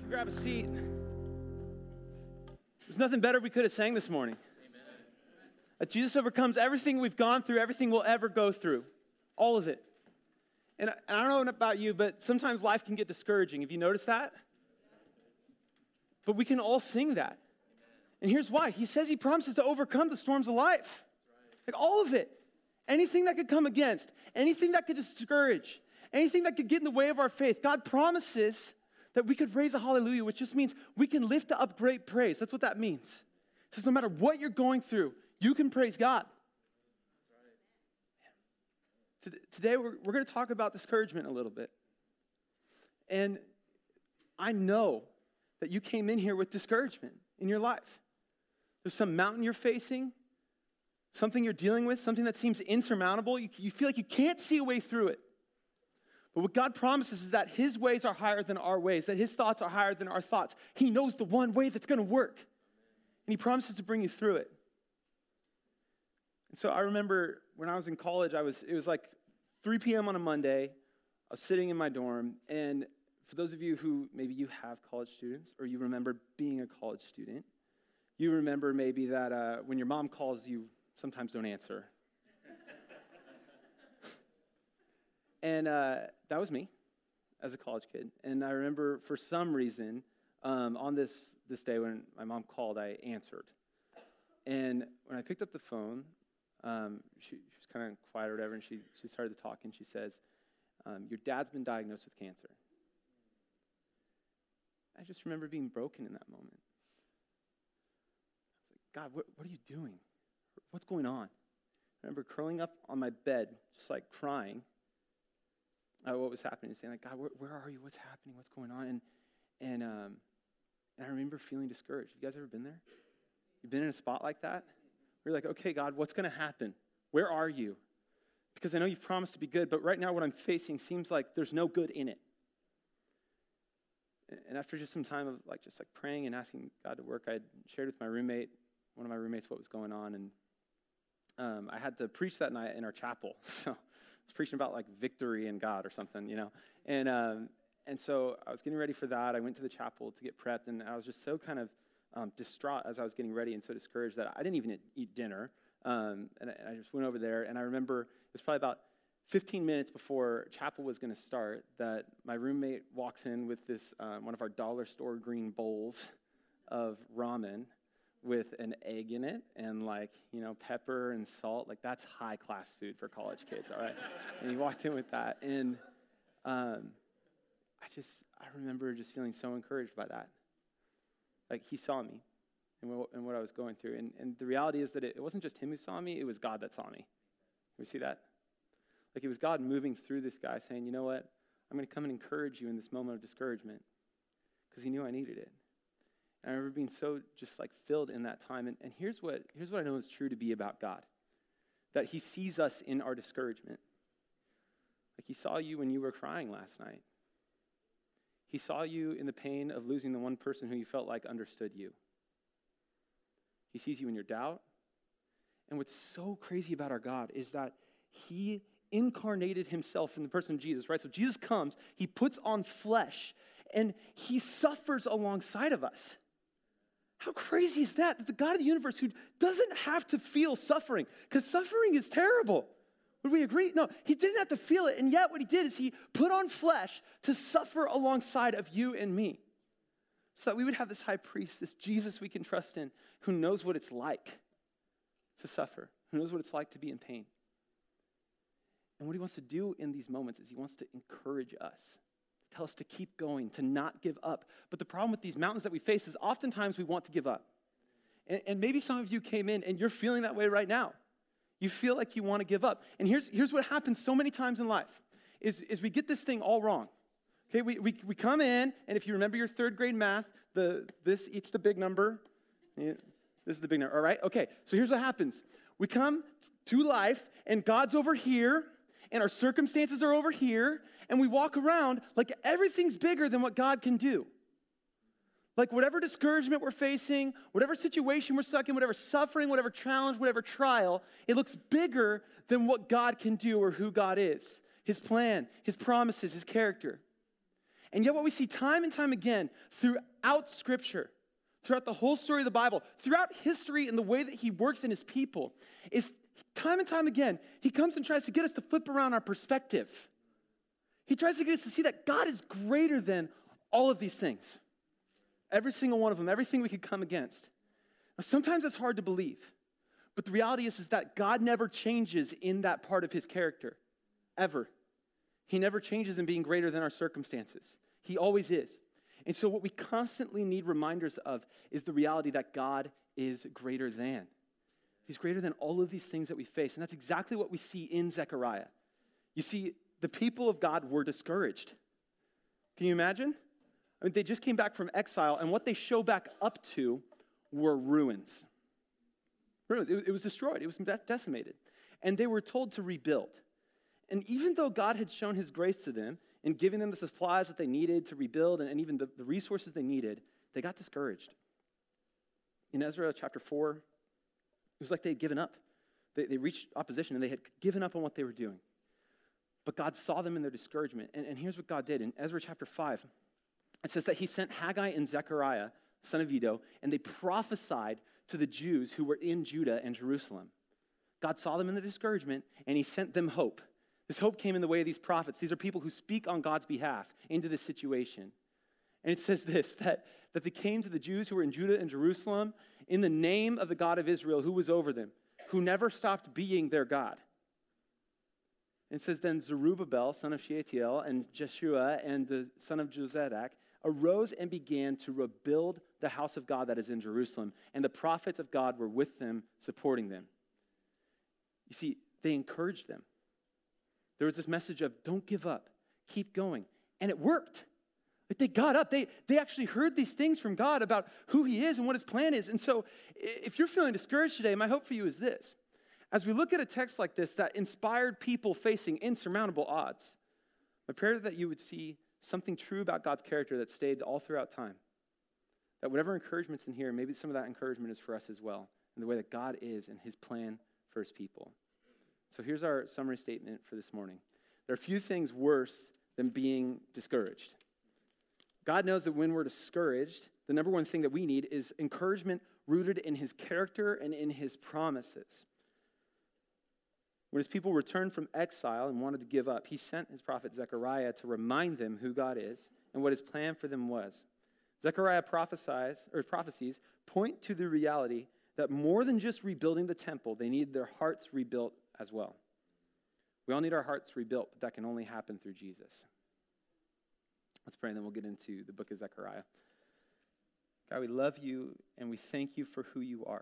Grab a seat. There's nothing better we could have sang this morning. Amen. That Jesus overcomes everything we've gone through, everything we'll ever go through. All of it. And I don't know about you, but sometimes life can get discouraging. Have you noticed that? But we can all sing that. And here's why. He says he promises to overcome the storms of life. Like all of it. Anything that could come against, anything that could discourage, anything that could get in the way of our faith. God promises that we could raise a hallelujah, which just means we can lift up great praise. That's what that means. It says no matter what you're going through, you can praise God. Today, we're going to talk about discouragement a little bit. And I know that you came in here with discouragement in your life. There's some mountain you're facing, something you're dealing with, something that seems insurmountable. You feel like you can't see a way through it. But what God promises is that his ways are higher than our ways, that his thoughts are higher than our thoughts. He knows the one way that's going to work. And he promises to bring you through it. And so I remember when I was in college, it was like 3 p.m. on a Monday. I was sitting in my dorm. And for those of you who maybe you have college students or you remember being a college student, you remember maybe that when your mom calls, you sometimes don't answer. And that was me as a college kid. And I remember for some reason, on this day when my mom called, I answered. And when I picked up the phone, she was kind of quiet or whatever, and she started to talk, and she says, your dad's been diagnosed with cancer. I just remember being broken in that moment. I was like, God, what are you doing? What's going on? I remember curling up on my bed, just like crying. What was happening, saying like, God, where are you? What's happening? What's going on? And I remember feeling discouraged. Have you guys ever been there? You've been in a spot like that? Where you're like, okay, God, what's going to happen? Where are you? Because I know you've promised to be good, but right now what I'm facing seems like there's no good in it. And after just some time of just praying and asking God to work, I shared with one of my roommates, what was going on, and I had to preach that night in our chapel. So I was preaching about victory in God or something, and so I was getting ready for that. I went to the chapel to get prepped, and I was just so kind of distraught as I was getting ready and so discouraged that I didn't even eat dinner. And I just went over there, and I remember it was probably about 15 minutes before chapel was going to start that my roommate walks in with this one of our dollar store green bowls of ramen with an egg in it and pepper and salt. That's high class food for college kids, all right? And he walked in with that, and I remember just feeling so encouraged by that. He saw me and what I was going through. And the reality is that it wasn't just him who saw me, it was God that saw me. We see that? It was God moving through this guy saying, you know what? I'm going to come and encourage you in this moment of discouragement because he knew I needed it. And I remember being so just filled in that time. And here's what I know is true to be about God. That he sees us in our discouragement. He saw you when you were crying last night. He saw you in the pain of losing the one person who you felt like understood you. He sees you in your doubt. And what's so crazy about our God is that he incarnated himself in the person of Jesus, right? So Jesus comes, he puts on flesh, and he suffers alongside of us. How crazy is that? That the God of the universe who doesn't have to feel suffering, because suffering is terrible. Would we agree? No, he didn't have to feel it, and yet what he did is he put on flesh to suffer alongside of you and me, so that we would have this high priest, this Jesus we can trust in, who knows what it's like to suffer, who knows what it's like to be in pain. And what he wants to do in these moments is he wants to encourage us, tell us to keep going, to not give up. But the problem with these mountains that we face is oftentimes we want to give up. And maybe some of you came in and you're feeling that way right now. You feel like you want to give up. And here's what happens so many times in life, is we get this thing all wrong. Okay, we come in, and if you remember your third grade math, this eats the big number. Yeah, this is the big number, all right? Okay, so here's what happens. We come to life, and God's over here, and our circumstances are over here, and we walk around like everything's bigger than what God can do. Whatever discouragement we're facing, whatever situation we're stuck in, whatever suffering, whatever challenge, whatever trial, it looks bigger than what God can do or who God is, his plan, his promises, his character. And yet what we see time and time again throughout Scripture, throughout the whole story of the Bible, throughout history and the way that he works in his people, is time and time again, he comes and tries to get us to flip around our perspective. He tries to get us to see that God is greater than all of these things. Every single one of them, everything we could come against. Now, sometimes it's hard to believe, but the reality is that God never changes in that part of his character, ever. He never changes in being greater than our circumstances. He always is. And so what we constantly need reminders of is the reality that God is greater than. He's greater than all of these things that we face. And that's exactly what we see in Zechariah. You see, the people of God were discouraged. Can you imagine? I mean, they just came back from exile, and what they show back up to were ruins. Ruins. It was destroyed. It was decimated. And they were told to rebuild. And even though God had shown his grace to them in giving them the supplies that they needed to rebuild and even the resources they needed, they got discouraged. In Ezra chapter 4, it was like they had given up. They reached opposition, and they had given up on what they were doing. But God saw them in their discouragement. And here's what God did. In Ezra chapter 5, it says that he sent Haggai and Zechariah, son of Iddo, and they prophesied to the Jews who were in Judah and Jerusalem. God saw them in their discouragement, and he sent them hope. This hope came in the way of these prophets. These are people who speak on God's behalf into this situation. And it says this, that they came to the Jews who were in Judah and Jerusalem in the name of the God of Israel who was over them, who never stopped being their God. And it says, then Zerubbabel, son of Shealtiel, and Jeshua, and the son of Jozadak, arose and began to rebuild the house of God that is in Jerusalem. And the prophets of God were with them, supporting them. You see, they encouraged them. There was this message of don't give up, keep going. And it worked. Like they got up. They actually heard these things from God about who he is and what his plan is. And so if you're feeling discouraged today, my hope for you is this. As we look at a text like this that inspired people facing insurmountable odds, my prayer is that you would see something true about God's character that stayed all throughout time. That whatever encouragement's in here, maybe some of that encouragement is for us as well, in the way that God is and his plan for his people. So here's our summary statement for this morning. There are few things worse than being discouraged. God knows that when we're discouraged, the number one thing that we need is encouragement rooted in his character and in his promises. When his people returned from exile and wanted to give up, he sent his prophet Zechariah to remind them who God is and what his plan for them was. Zechariah prophecies point to the reality that more than just rebuilding the temple, they need their hearts rebuilt as well. We all need our hearts rebuilt, but that can only happen through Jesus. Let's pray, and then we'll get into the book of Zechariah. God, we love you, and we thank you for who you are.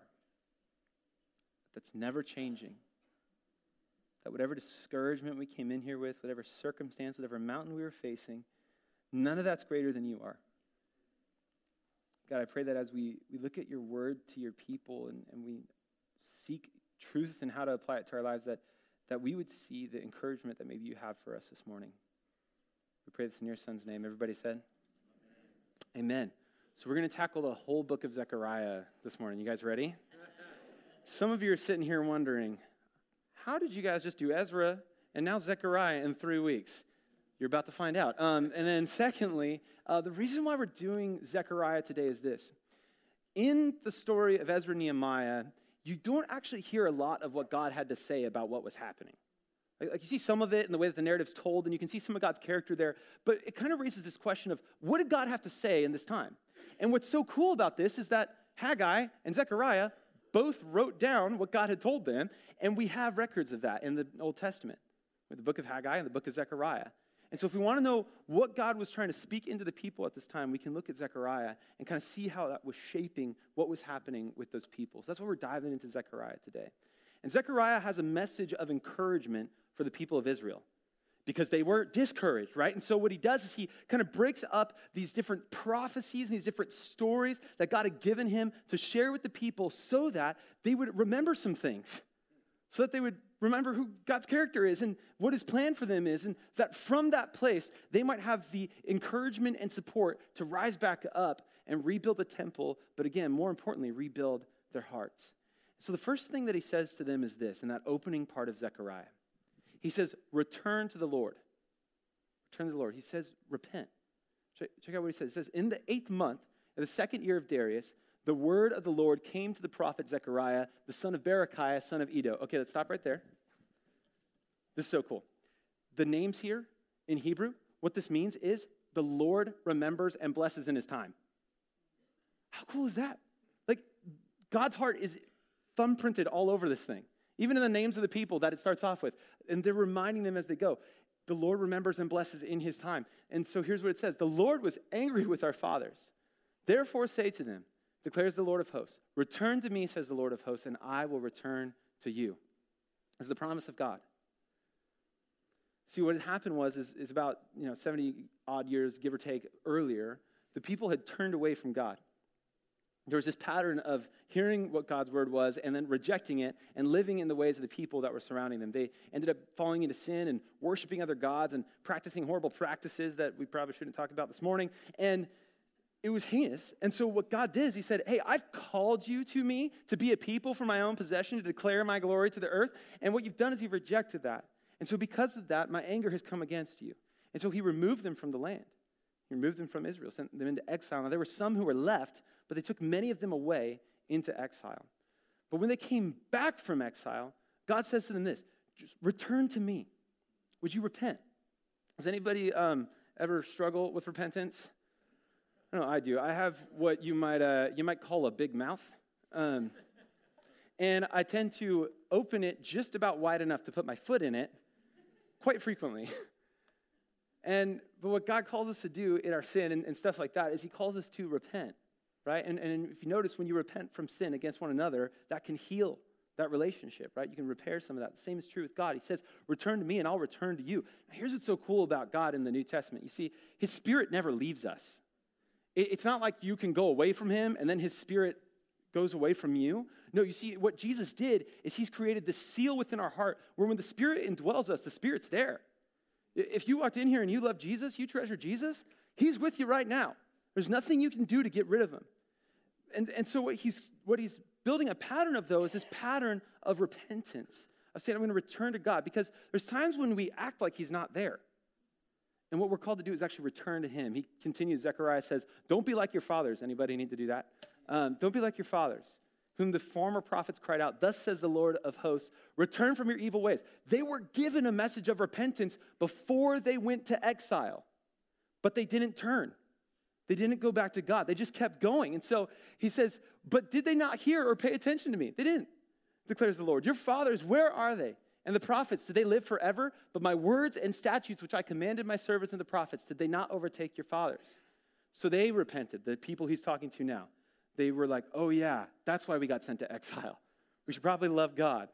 That's never changing. That whatever discouragement we came in here with, whatever circumstance, whatever mountain we were facing, none of that's greater than you are. God, I pray that as we look at your word to your people and we seek truth and how to apply it to our lives, that we would see the encouragement that maybe you have for us this morning. We pray this in your son's name. Everybody said? Amen. So we're going to tackle the whole book of Zechariah this morning. You guys ready? Some of you are sitting here wondering, how did you guys just do Ezra and now Zechariah in 3 weeks? You're about to find out. And then secondly, the reason why we're doing Zechariah today is this. In the story of Ezra and Nehemiah, you don't actually hear a lot of what God had to say about what was happening. Like you see some of it in the way that the narrative's told, and you can see some of God's character there, but it kind of raises this question of, what did God have to say in this time? And what's so cool about this is that Haggai and Zechariah both wrote down what God had told them, and we have records of that in the Old Testament, with the book of Haggai and the book of Zechariah. And so if we want to know what God was trying to speak into the people at this time, we can look at Zechariah and kind of see how that was shaping what was happening with those people. So that's why we're diving into Zechariah today. And Zechariah has a message of encouragement for the people of Israel because they were discouraged, right? And so what he does is he kind of breaks up these different prophecies and these different stories that God had given him to share with the people so that they would remember some things, so that they would remember who God's character is and what his plan for them is, and that from that place, they might have the encouragement and support to rise back up and rebuild the temple, but again, more importantly, rebuild their hearts. So the first thing that he says to them is this, in that opening part of Zechariah. He says, return to the Lord. Return to the Lord. He says, repent. Check out what he says. It says, in the 8th month, in the 2nd year of Darius, the word of the Lord came to the prophet Zechariah, the son of Berechiah, son of Iddo. Okay, let's stop right there. This is so cool. The names here in Hebrew, what this means is the Lord remembers and blesses in his time. How cool is that? Like, God's heart is thumbprinted all over this thing, even in the names of the people that it starts off with. And they're reminding them as they go. The Lord remembers and blesses in his time. And so here's what it says. The Lord was angry with our fathers. Therefore say to them, declares the Lord of hosts, return to me, says the Lord of hosts, and I will return to you. This is the promise of God. See, what had happened is about 70 odd years, give or take, earlier, the people had turned away from God. There was this pattern of hearing what God's word was and then rejecting it and living in the ways of the people that were surrounding them. They ended up falling into sin and worshiping other gods and practicing horrible practices that we probably shouldn't talk about this morning. And it was heinous. And so what God did is he said, hey, I've called you to me to be a people for my own possession, to declare my glory to the earth. And what you've done is you've rejected that. And so because of that, my anger has come against you. And so he removed them from the land. He removed them from Israel, sent them into exile. Now there were some who were left, but they took many of them away into exile. But when they came back from exile, God says to them this, just return to me. Would you repent? Does anybody ever struggle with repentance? I know I do. I have what you might call a big mouth. And I tend to open it just about wide enough to put my foot in it quite frequently. But what God calls us to do in our sin and stuff like that is he calls us to repent. Right? And if you notice, when you repent from sin against one another, that can heal that relationship, right? You can repair some of that. The same is true with God. He says, return to me and I'll return to you. Now, here's what's so cool about God in the New Testament. You see, his spirit never leaves us. It's not like you can go away from him and then his spirit goes away from you. No, you see, what Jesus did is he's created this seal within our heart where when the spirit indwells us, the spirit's there. If you walked in here and you love Jesus, you treasure Jesus, he's with you right now. There's nothing you can do to get rid of him. And so what he's building a pattern of, though, is this pattern of repentance, of saying, I'm going to return to God, because there's times when we act like he's not there. And what we're called to do is actually return to him. He continues, Zechariah says, don't be like your fathers. Anybody need to do that? Don't be like your fathers, whom the former prophets cried out, thus says the Lord of hosts, return from your evil ways. They were given a message of repentance before they went to exile, but they didn't turn. They didn't go back to God. They just kept going. And so he says, but did they not hear or pay attention to me? They didn't, declares the Lord. Your fathers, where are they? And the prophets, did they live forever? But my words and statutes, which I commanded my servants and the prophets, did they not overtake your fathers? So they repented, the people he's talking to now. They were like, oh yeah, that's why we got sent to exile. We should probably love God.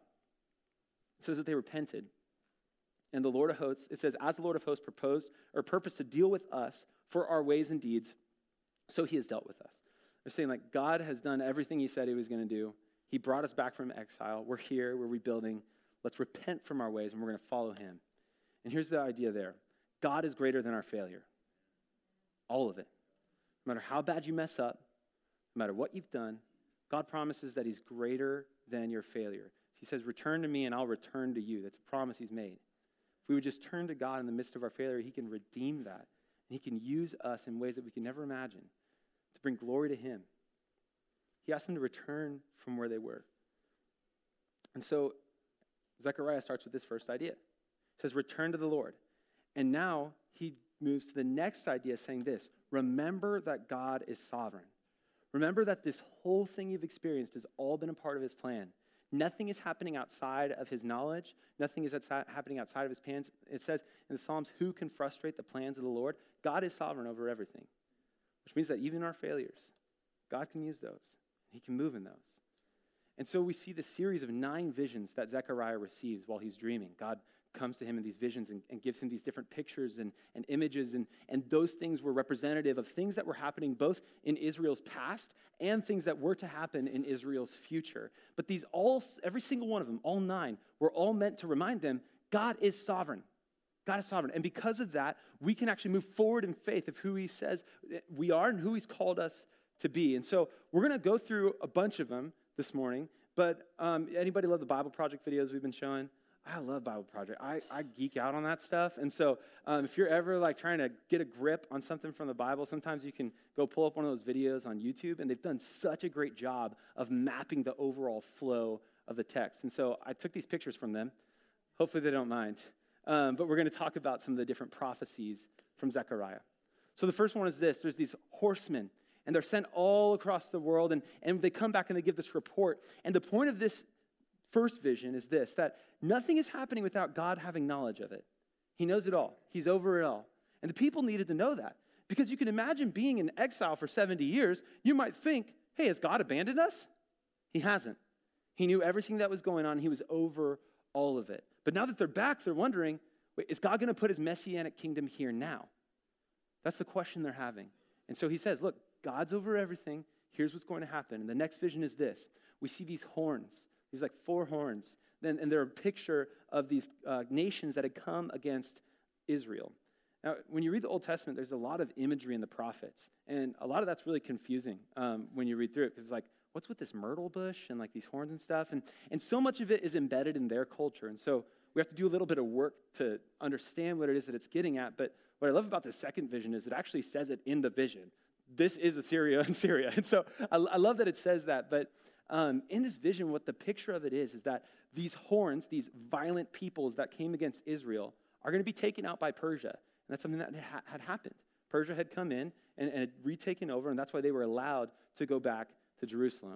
It says that they repented. And the Lord of hosts, it says, as the Lord of hosts proposed or purposed to deal with us for our ways and deeds, so he has dealt with us. They're saying, like, God has done everything he said he was going to do. He brought us back from exile. We're here. We're rebuilding. Let's repent from our ways, and we're going to follow him. And here's the idea there. God is greater than our failure. All of it. No matter how bad you mess up, no matter what you've done, God promises that he's greater than your failure. He says, return to me, and I'll return to you. That's a promise he's made. If we would just turn to God in the midst of our failure, he can redeem that. And he can use us in ways that we can never imagine to bring glory to him. He asked them to return from where they were. And so Zechariah starts with this first idea. He says, return to the Lord. And now he moves to the next idea saying this, remember that God is sovereign. Remember that this whole thing you've experienced has all been a part of his plan. Nothing is happening outside of his knowledge. Nothing is happening outside of his plans. It says in the Psalms, who can frustrate the plans of the Lord? God is sovereign over everything, which means that even our failures, God can use those. He can move in those. And so we see the series of 9 visions that Zechariah receives while he's dreaming. God comes to him in these visions and gives him these different pictures and images, and those things were representative of things that were happening both in Israel's past and things that were to happen in Israel's future. But these every single one of them, all 9, were all meant to remind them God is sovereign. God is sovereign. And because of that, we can actually move forward in faith of who he says we are and who he's called us to be. And so we're going to go through a bunch of them this morning. But anybody love the Bible Project videos we've been showing? I love Bible Project. I geek out on that stuff. And so if you're ever like trying to get a grip on something from the Bible, sometimes you can go pull up one of those videos on YouTube, and they've done such a great job of mapping the overall flow of the text. And so I took these pictures from them. Hopefully they don't mind. But we're going to talk about some of the different prophecies from Zechariah. So the first one is this. There's these horsemen, and they're sent all across the world, and they come back and they give this report. And the point of this first vision is this, that nothing is happening without God having knowledge of it. He knows it all. He's over it all. And the people needed to know that, because you can imagine being in exile for 70 years, you might think, hey, has God abandoned us? He hasn't. He knew everything that was going on. He was over all of it. But now that they're back, they're wondering, wait, is God going to put his messianic kingdom here now? That's the question they're having. And so he says, look, God's over everything. Here's what's going to happen. And the next vision is this. We see these horns, these like 4 horns. And they're a picture of these nations that had come against Israel. Now, when you read the Old Testament, there's a lot of imagery in the prophets. And a lot of that's really confusing when you read through it. Because it's like, what's with this myrtle bush and like these horns and stuff? And so much of it is embedded in their culture. And so we have to do a little bit of work to understand what it is that it's getting at. But what I love about the second vision is it actually says it in the vision. This is Assyria and Syria. And so I love that it says that. But in this vision, what the picture of it is that these horns, these violent peoples that came against Israel, are going to be taken out by Persia. And that's something that had happened. Persia had come in and had retaken over, and that's why they were allowed to go back to Jerusalem.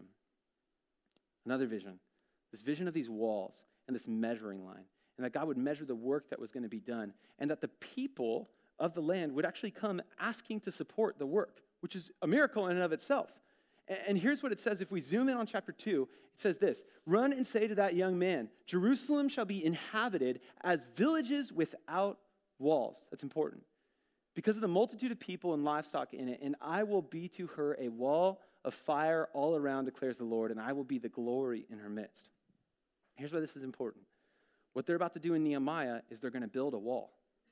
Another vision, this vision of these walls and this measuring line, and that God would measure the work that was going to be done, and that the people of the land would actually come asking to support the work, which is a miracle in and of itself. And here's what it says. If we zoom in on chapter 2, it says this, "Run and say to that young man, Jerusalem shall be inhabited as villages without walls." That's important. "Because of the multitude of people and livestock in it, and I will be to her a wall of fire all around, declares the Lord, and I will be the glory in her midst." Here's why this is important. What they're about to do in Nehemiah is they're going to build a wall.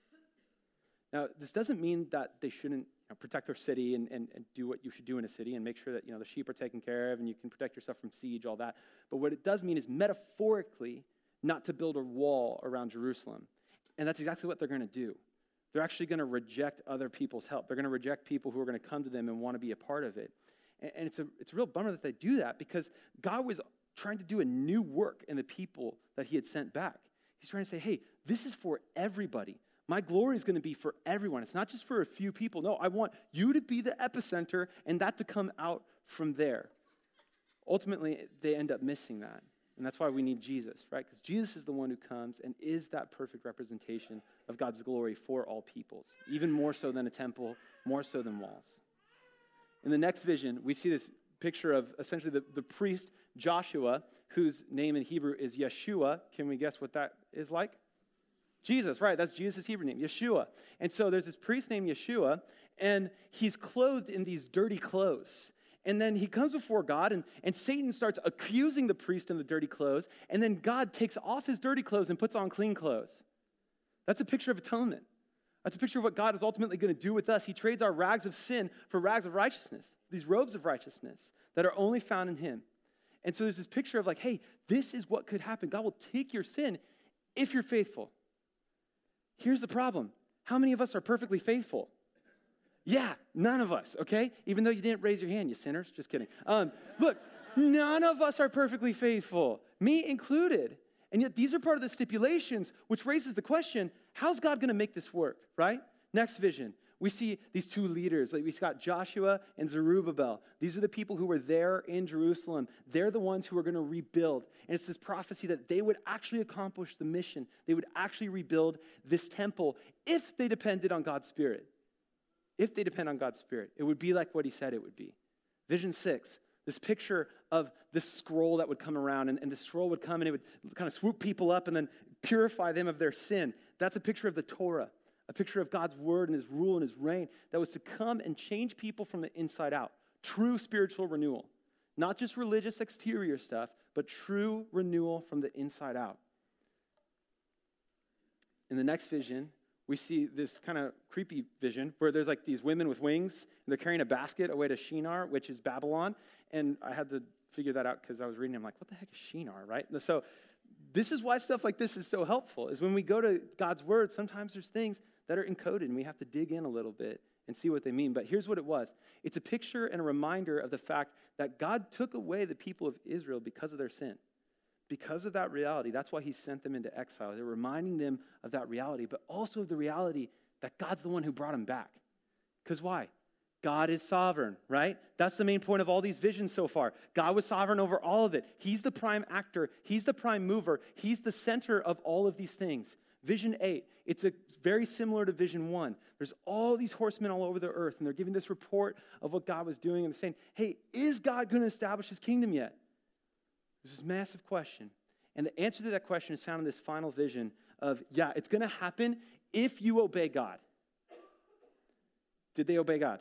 Now, this doesn't mean that they shouldn't protect their city and do what you should do in a city and make sure that the sheep are taken care of and you can protect yourself from siege, all that. But what it does mean is metaphorically not to build a wall around Jerusalem. And that's exactly what they're going to do. They're actually going to reject other people's help. They're going to reject people who are going to come to them and want to be a part of it. And it's a real bummer that they do that, because God was trying to do a new work in the people that he had sent back. He's trying to say, hey, this is for everybody. My glory is going to be for everyone. It's not just for a few people. No, I want you to be the epicenter and that to come out from there. Ultimately, they end up missing that. And that's why we need Jesus, right? Because Jesus is the one who comes and is that perfect representation of God's glory for all peoples, even more so than a temple, more so than walls. In the next vision, we see this picture of essentially the priest Joshua, whose name in Hebrew is Yeshua. Can we guess what that is like? Jesus, right? That's Jesus' Hebrew name, Yeshua. And so there's this priest named Yeshua, and he's clothed in these dirty clothes. And then he comes before God, and Satan starts accusing the priest in the dirty clothes, and then God takes off his dirty clothes and puts on clean clothes. That's a picture of atonement. That's a picture of what God is ultimately going to do with us. He trades our rags of sin for rags of righteousness, these robes of righteousness that are only found in him. And so there's this picture of like, hey, this is what could happen. God will take your sin if you're faithful. Here's the problem. How many of us are perfectly faithful? Yeah, none of us, okay? Even though you didn't raise your hand, you sinners. Just kidding. Look, none of us are perfectly faithful, me included. And yet these are part of the stipulations, which raises the question, how's God going to make this work, right? Next vision. We see these two leaders. Like we've got Joshua and Zerubbabel. These are the people who were there in Jerusalem. They're the ones who are going to rebuild. And it's this prophecy that they would actually accomplish the mission. They would actually rebuild this temple if they depended on God's Spirit. If they depend on God's Spirit, it would be like what he said it would be. Vision 6, this picture of this scroll that would come around, and the scroll would come and it would kind of swoop people up and then purify them of their sin. That's a picture of the Torah, a picture of God's word and his rule and his reign that was to come and change people from the inside out. True spiritual renewal. Not just religious exterior stuff, but true renewal from the inside out. In the next vision, we see this kind of creepy vision where there's like these women with wings, and they're carrying a basket away to Shinar, which is Babylon. And I had to figure that out because I was reading. I'm like, what the heck is Shinar, right? And so This is why stuff like this is so helpful, is when we go to God's word, sometimes there's things that are encoded, and we have to dig in a little bit and see what they mean. But here's what it was. It's a picture and a reminder of the fact that God took away the people of Israel because of their sin. Because of that reality, that's why he sent them into exile. They're reminding them of that reality, but also of the reality that God's the one who brought them back. Because why? God is sovereign, right? That's the main point of all these visions so far. God was sovereign over all of it. He's the prime actor. He's the prime mover. He's the center of all of these things. Vision 8, it's very similar to Vision 1. There's all these horsemen all over the earth, and they're giving this report of what God was doing, and they're saying, hey, is God going to establish his kingdom yet? There's this massive question. And the answer to that question is found in this final vision of, yeah, it's going to happen if you obey God. Did they obey God?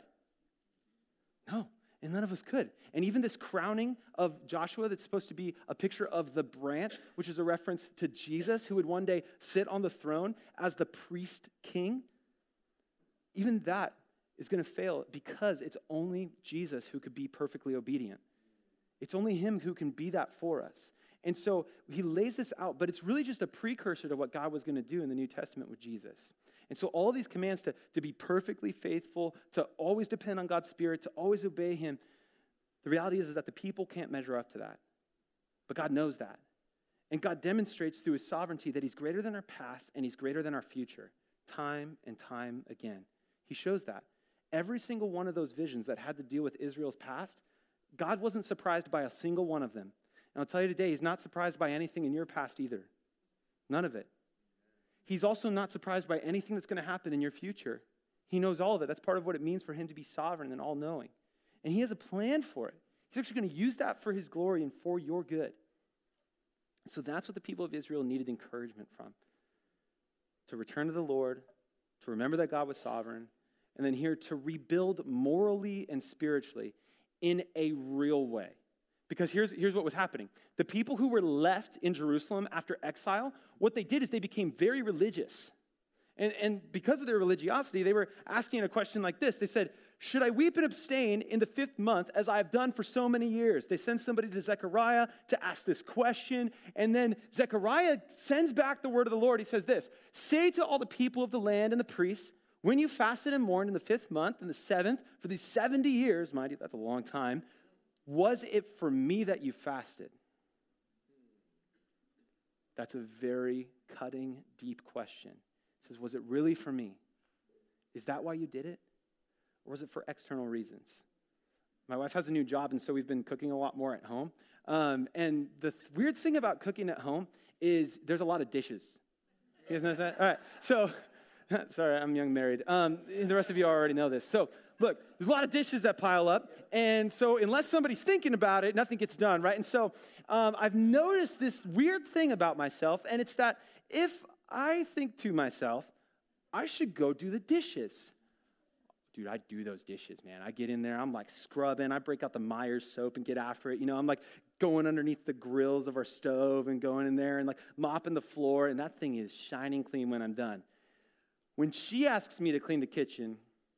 No, and none of us could. And even this crowning of Joshua that's supposed to be a picture of the branch, which is a reference to Jesus, who would one day sit on the throne as the priest king, even that is going to fail because it's only Jesus who could be perfectly obedient. It's only him who can be that for us. And so he lays this out, but it's really just a precursor to what God was going to do in the New Testament with Jesus. And so all these commands to be perfectly faithful, to always depend on God's Spirit, to always obey him, the reality is that the people can't measure up to that. But God knows that. And God demonstrates through his sovereignty that he's greater than our past and he's greater than our future, time and time again. He shows that. Every single one of those visions that had to deal with Israel's past, God wasn't surprised by a single one of them. And I'll tell you today, he's not surprised by anything in your past either. None of it. He's also not surprised by anything that's going to happen in your future. He knows all of it. That's part of what it means for him to be sovereign and all-knowing. And he has a plan for it. He's actually going to use that for his glory and for your good. So that's what the people of Israel needed encouragement from. To return to the Lord, to remember that God was sovereign, and then here to rebuild morally and spiritually in a real way. Because here's what was happening. The people who were left in Jerusalem after exile, what they did is they became very religious. And because of their religiosity, they were asking a question like this. They said, should I weep and abstain in the 5th month as I have done for so many years? They send somebody to Zechariah to ask this question. And then Zechariah sends back the word of the Lord. He says this, say to all the people of the land and the priests, when you fasted and mourned in the 5th month and the 7th, for these 70 years, mind you, that's a long time, was it for me that you fasted? That's a very cutting, deep question. It says, was it really for me? Is that why you did it? Or was it for external reasons? My wife has a new job, and so we've been cooking a lot more at home. And the weird thing about cooking at home is there's a lot of dishes. You guys notice that? All right, so, sorry, I'm young married. The rest of you already know this. So, look, there's a lot of dishes that pile up, and so unless somebody's thinking about it, nothing gets done, right? And so I've noticed this weird thing about myself, and it's that if I think to myself, I should go do the dishes. Dude, I do those dishes, man. I get in there, I'm like scrubbing, I break out the Myers soap and get after it. You know, I'm like going underneath the grills of our stove and going in there and like mopping the floor, and that thing is shining clean when I'm done. When she asks me to clean the kitchen,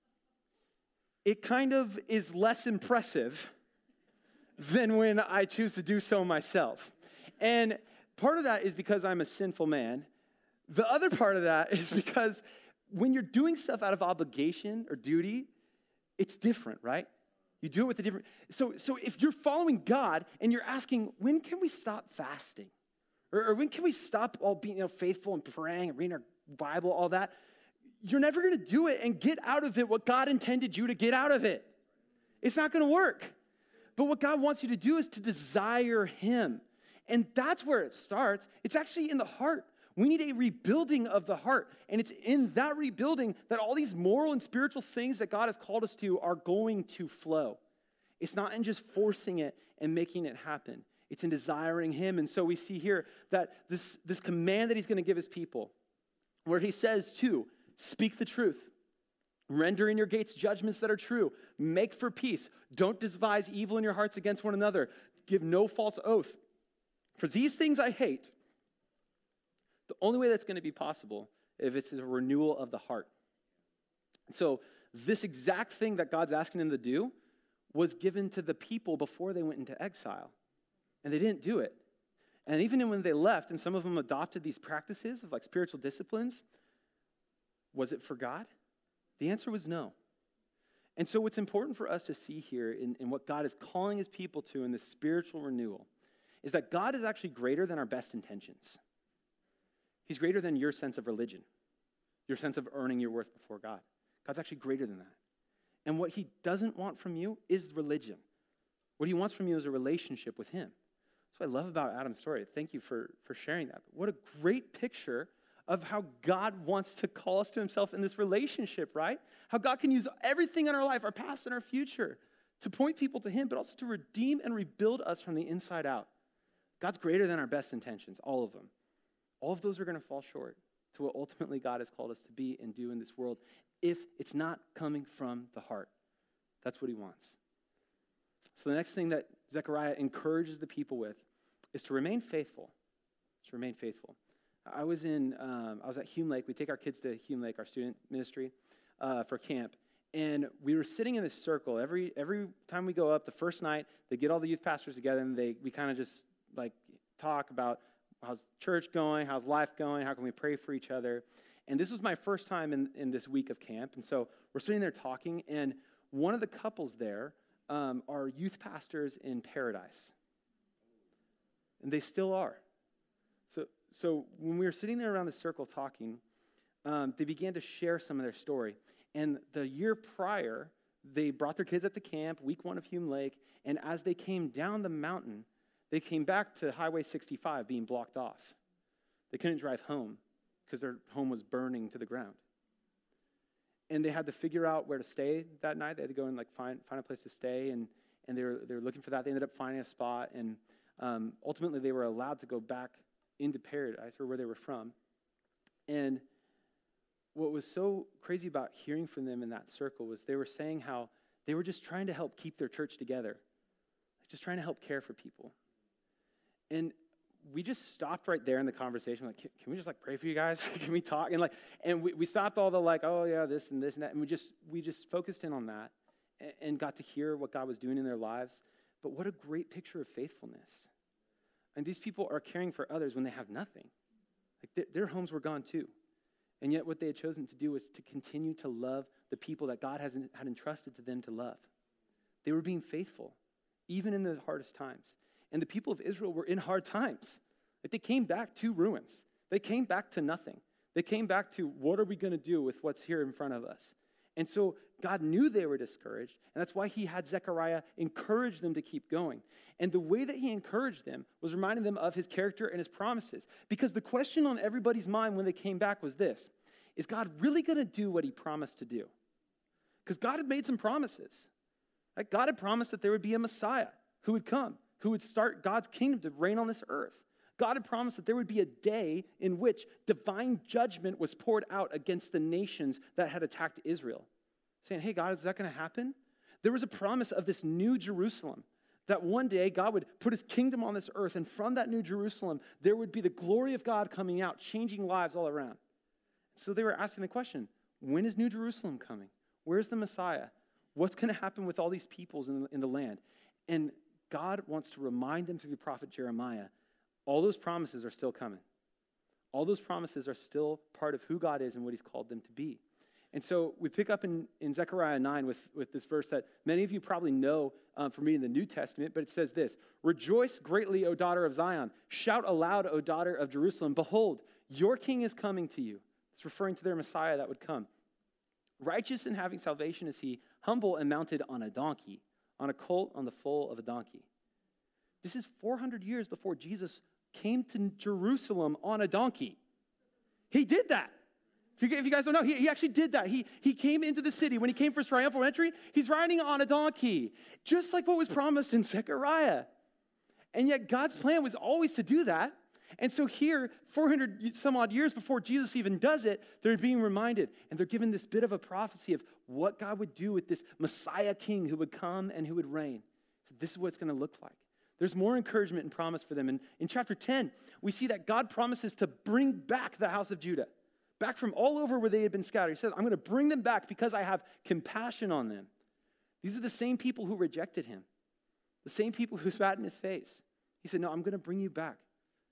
it kind of is less impressive than when I choose to do so myself. And part of that is because I'm a sinful man. The other part of that is because when you're doing stuff out of obligation or duty, it's different, right? You do it with a different... So if you're following God and you're asking, when can we stop fasting? Or when can we stop all being faithful and praying and reading our Bible, all that? You're never going to do it and get out of it what God intended you to get out of it. It's not going to work. But what God wants you to do is to desire him. And that's where it starts. It's actually in the heart. We need a rebuilding of the heart. And it's in that rebuilding that all these moral and spiritual things that God has called us to are going to flow. It's not in just forcing it and making it happen. It's in desiring him. And so we see here that this command that he's going to give his people, where he says to speak the truth, render in your gates judgments that are true, make for peace, don't devise evil in your hearts against one another, give no false oath. For these things I hate. The only way that's going to be possible if it's a renewal of the heart. So this exact thing that God's asking them to do was given to the people before they went into exile. And they didn't do it. And even when they left, and some of them adopted these practices of like spiritual disciplines, was it for God? The answer was no. And so what's important for us to see here in what God is calling his people to in this spiritual renewal is that God is actually greater than our best intentions. He's greater than your sense of religion, your sense of earning your worth before God. God's actually greater than that. And what he doesn't want from you is religion. What he wants from you is a relationship with him. That's what I love about Adam's story. Thank you for sharing that. What a great picture of how God wants to call us to himself in this relationship, right? How God can use everything in our life, our past and our future, to point people to him, but also to redeem and rebuild us from the inside out. God's greater than our best intentions, all of them. All of those are going to fall short to what ultimately God has called us to be and do in this world if it's not coming from the heart. That's what he wants. So the next thing that Zechariah encourages the people with is to remain faithful. To remain faithful. I was at Hume Lake. We take our kids to Hume Lake, our student ministry, for camp. And we were sitting in this circle. Every time we go up, the first night, they get all the youth pastors together, and we kind of just like talk about how's church going, how's life going, how can we pray for each other. And this was my first time in this week of camp. And so we're sitting there talking, and one of the couples there are youth pastors in Paradise. And they still are. So when we were sitting there around the circle talking, they began to share some of their story. And the year prior, they brought their kids up to camp, week 1 of Hume Lake, and as they came down the mountain, they came back to Highway 65 being blocked off. They couldn't drive home because their home was burning to the ground. And they had to figure out where to stay that night. They had to go and like find a place to stay, and they were looking for that. They ended up finding a spot, and ultimately they were allowed to go back into Paradise, or where they were from. And what was so crazy about hearing from them in that circle was they were saying how they were just trying to help keep their church together, just trying to help care for people. And we just stopped right there in the conversation, like, can we just like pray for you guys? Can we talk? And we stopped all the like, oh yeah, this and that, and we just focused in on that and got to hear what God was doing in their lives. But what a great picture of faithfulness. And these people are caring for others when they have nothing. Like their homes were gone too. And yet what they had chosen to do was to continue to love the people that God had entrusted to them to love. They were being faithful, even in the hardest times. And the people of Israel were in hard times. Like they came back to ruins. They came back to nothing. They came back to, what are we going to do with what's here in front of us? And so God knew they were discouraged, and that's why he had Zechariah encourage them to keep going. And the way that he encouraged them was reminding them of his character and his promises. Because the question on everybody's mind when they came back was this: is God really going to do what he promised to do? Because God had made some promises. Like God had promised that there would be a Messiah who would come, who would start God's kingdom to reign on this earth. God had promised that there would be a day in which divine judgment was poured out against the nations that had attacked Israel. Saying, hey, God, is that going to happen? There was a promise of this new Jerusalem, that one day God would put his kingdom on this earth, and from that new Jerusalem, there would be the glory of God coming out, changing lives all around. So they were asking the question, when is New Jerusalem coming? Where's the Messiah? What's going to happen with all these peoples in the land? And God wants to remind them through the prophet Jeremiah, all those promises are still coming. All those promises are still part of who God is and what he's called them to be. And so we pick up in Zechariah 9 with this verse that many of you probably know from reading the New Testament, but it says this: "Rejoice greatly, O daughter of Zion. Shout aloud, O daughter of Jerusalem. Behold, your king is coming to you." It's referring to their Messiah that would come. "Righteous and having salvation is he, humble and mounted on a donkey, on a colt on the foal of a donkey." This is 400 years before Jesus came to Jerusalem on a donkey. He did that. If you guys don't know, he actually did that. He came into the city. When he came for his triumphal entry, he's riding on a donkey, just like what was promised in Zechariah. And yet God's plan was always to do that. And so here, 400 some odd years before Jesus even does it, they're being reminded, and they're given this bit of a prophecy of what God would do with this Messiah king who would come and who would reign. So this is what it's going to look like. There's more encouragement and promise for them. And in chapter 10, we see that God promises to bring back the house of Judah, back from all over where they had been scattered. He said, I'm going to bring them back because I have compassion on them. These are the same people who rejected him, the same people who spat in his face. He said, no, I'm going to bring you back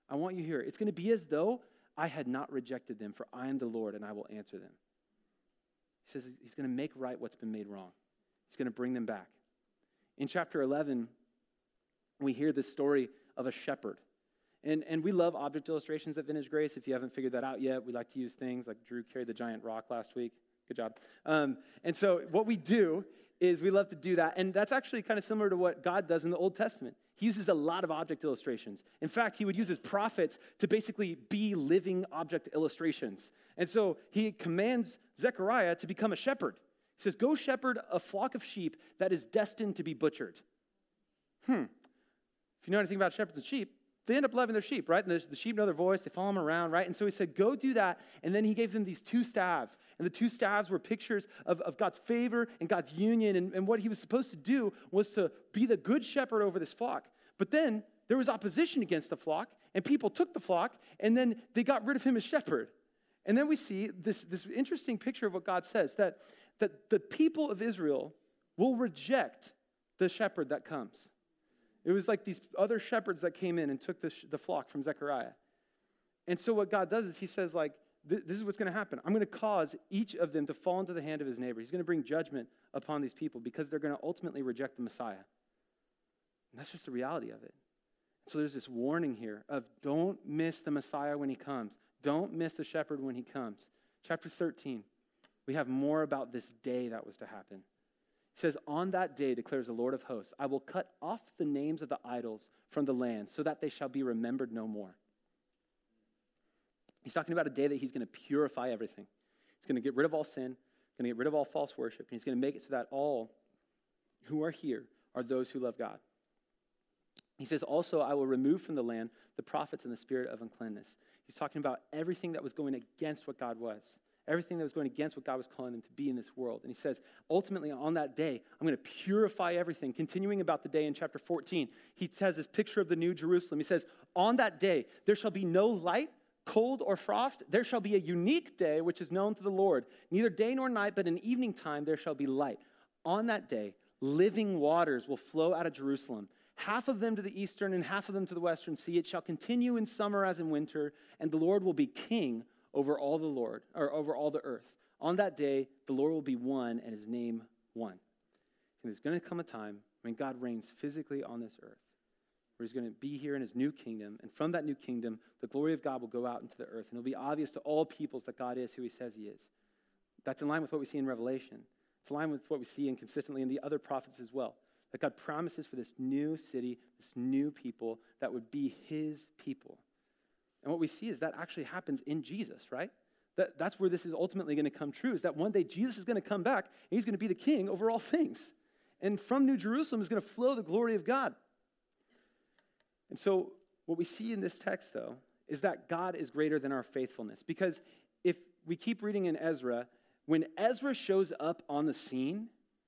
I want you to hear it. It's going to be as though I had not rejected them, for I am the Lord, and I will answer them. He says he's going to make right what's been made wrong. He's going to bring them back. In chapter 11, we hear this story of a shepherd. And we love object illustrations at Vintage Grace. If you haven't figured that out yet, we like to use things like Drew carried the giant rock last week. Good job. And so what we do is we love to do that. And that's actually kind of similar to what God does in the Old Testament. He uses a lot of object illustrations. In fact, he would use his prophets to basically be living object illustrations. And so he commands Zechariah to become a shepherd. He says, go shepherd a flock of sheep that is destined to be butchered. If you know anything about shepherds and sheep, they end up loving their sheep, right? And the sheep know their voice. They follow them around, right? And so he said, go do that. And then he gave them these two staves. And the two staves were pictures of God's favor and God's union. And what he was supposed to do was to be the good shepherd over this flock. But then there was opposition against the flock. And people took the flock. And then they got rid of him as shepherd. And then we see this interesting picture of what God says, that the people of Israel will reject the shepherd that comes. It was like these other shepherds that came in and took the flock from Zechariah. And so what God does is he says, like, this is what's going to happen. I'm going to cause each of them to fall into the hand of his neighbor. He's going to bring judgment upon these people because they're going to ultimately reject the Messiah. And that's just the reality of it. So there's this warning here of don't miss the Messiah when he comes. Don't miss the shepherd when he comes. Chapter 13, we have more about this day that was to happen. He says, on that day, declares the Lord of hosts, I will cut off the names of the idols from the land so that they shall be remembered no more. He's talking about a day that he's going to purify everything. He's going to get rid of all sin, going to get rid of all false worship, and he's going to make it so that all who are here are those who love God. He says, also, I will remove from the land the prophets and the spirit of uncleanness. He's talking about everything that was going against what God was. Everything that was going against what God was calling them to be in this world. And he says, ultimately, on that day, I'm going to purify everything. Continuing about the day in chapter 14, he has this picture of the new Jerusalem. He says, on that day, there shall be no light, cold, or frost. There shall be a unique day, which is known to the Lord. Neither day nor night, but in evening time, there shall be light. On that day, living waters will flow out of Jerusalem, half of them to the eastern and half of them to the western sea. It shall continue in summer as in winter, and the Lord will be king over all the earth. On that day, the Lord will be one and his name one. And there's going to come a time when God reigns physically on this earth, where he's going to be here in his new kingdom. And from that new kingdom, the glory of God will go out into the earth. And it'll be obvious to all peoples that God is who he says he is. That's in line with what we see in Revelation. It's in line with what we see consistently in the other prophets as well. That God promises for this new city, this new people that would be his people. And what we see is that actually happens in Jesus, right? That's where this is ultimately going to come true, is that one day Jesus is going to come back and he's going to be the king over all things. And from New Jerusalem is going to flow the glory of God. And so what we see in this text, though, is that God is greater than our faithfulness. Because if we keep reading in Ezra, when Ezra shows up on the scene,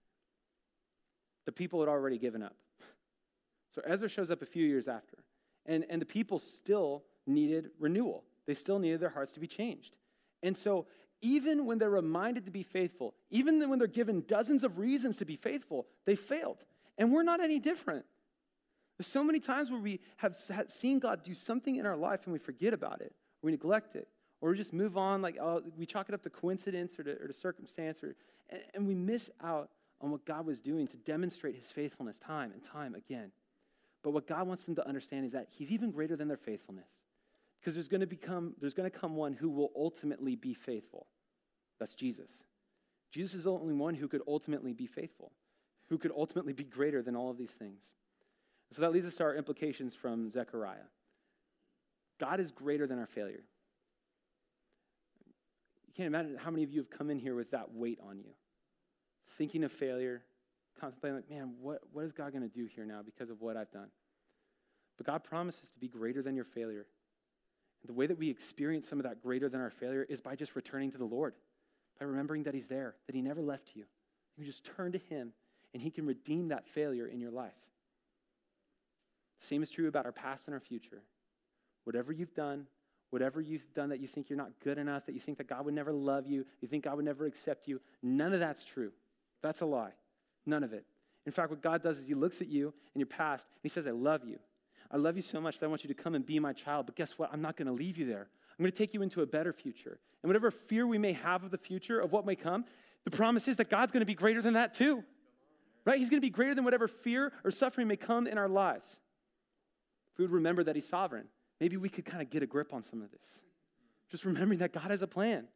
the people had already given up. So Ezra shows up a few years after. And the people still needed renewal. They still needed their hearts to be changed. And so even when they're reminded to be faithful, even when they're given dozens of reasons to be faithful, they failed. And we're not any different. There's so many times where we have seen God do something in our life and we forget about it, or we neglect it, or we just move on, like we chalk it up to coincidence or to circumstance, and we miss out on what God was doing to demonstrate his faithfulness time and time again. But what God wants them to understand is that he's even greater than their faithfulness. Because there's going to come one who will ultimately be faithful. That's Jesus. Jesus is the only one who could ultimately be faithful, who could ultimately be greater than all of these things. So that leads us to our implications from Zechariah. God is greater than our failure. You can't imagine how many of you have come in here with that weight on you, thinking of failure, contemplating like, man, what is God going to do here now because of what I've done? But God promises to be greater than your failure. The way that we experience some of that greater than our failure is by just returning to the Lord, by remembering that he's there, that he never left you. You just turn to him, and he can redeem that failure in your life. Same is true about our past and our future. Whatever you've done that you think you're not good enough, that you think that God would never love you, you think God would never accept you, none of that's true. That's a lie. None of it. In fact, what God does is he looks at you and your past, and he says, I love you. I love you so much that I want you to come and be my child. But guess what? I'm not going to leave you there. I'm going to take you into a better future. And whatever fear we may have of the future, of what may come, the promise is that God's going to be greater than that too. Right? He's going to be greater than whatever fear or suffering may come in our lives. If we would remember that he's sovereign, maybe we could kind of get a grip on some of this. Just remembering that God has a plan.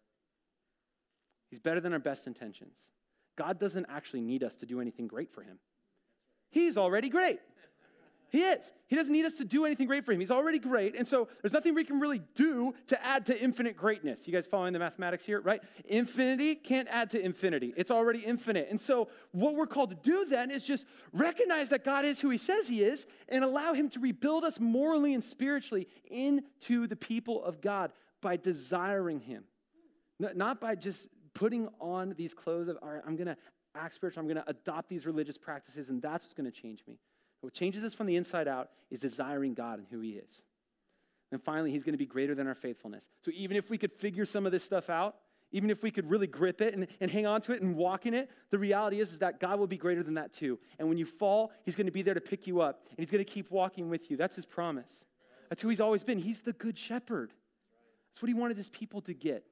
He's better than our best intentions. God doesn't actually need us to do anything great for him. He's already great. He is. He doesn't need us to do anything great for him. He's already great. And so there's nothing we can really do to add to infinite greatness. You guys following the mathematics here, right? Infinity can't add to infinity. It's already infinite. And so what we're called to do then is just recognize that God is who he says he is and allow him to rebuild us morally and spiritually into the people of God by desiring him. Not by just putting on these clothes of, all right, I'm going to act spiritual, I'm going to adopt these religious practices, and that's what's going to change me. What changes us from the inside out is desiring God and who he is. And finally, he's going to be greater than our faithfulness. So even if we could figure some of this stuff out, even if we could really grip it and hang on to it and walk in it, the reality is that God will be greater than that too. And when you fall, he's going to be there to pick you up, and he's going to keep walking with you. That's his promise. That's who he's always been. He's the good shepherd. That's what he wanted his people to get.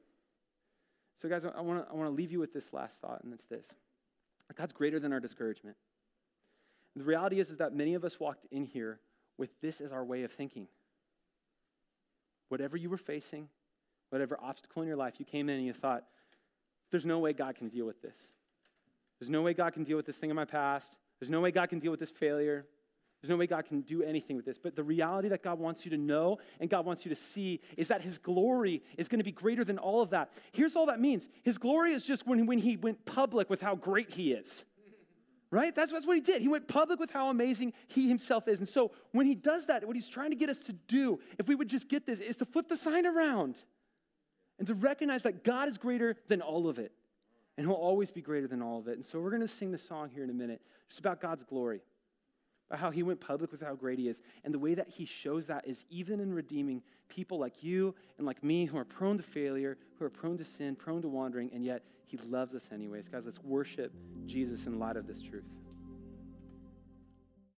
So guys, I want to leave you with this last thought, and it's this. God's greater than our discouragement. The reality is that many of us walked in here with this as our way of thinking. Whatever you were facing, whatever obstacle in your life, you came in and you thought, there's no way God can deal with this. There's no way God can deal with this thing in my past. There's no way God can deal with this failure. There's no way God can do anything with this. But the reality that God wants you to know and God wants you to see is that his glory is going to be greater than all of that. Here's all that means. His glory is just when he went public with how great he is. Right? That's what he did. He went public with how amazing he himself is. And so when he does that, what he's trying to get us to do, if we would just get this, is to flip the sign around and to recognize that God is greater than all of it. And he'll always be greater than all of it. And so we're going to sing the song here in a minute, just about God's glory, about how he went public with how great he is. And the way that he shows that is even in redeeming people like you and like me who are prone to failure, who are prone to sin, prone to wandering, and yet he loves us anyways. Guys, let's worship Jesus in light of this truth.